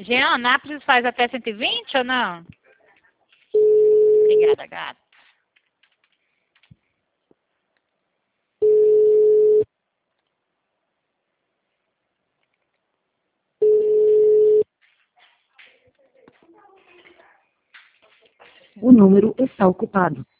Jean, Anápolis faz até 120 ou não? Obrigada, gato. O número está ocupado.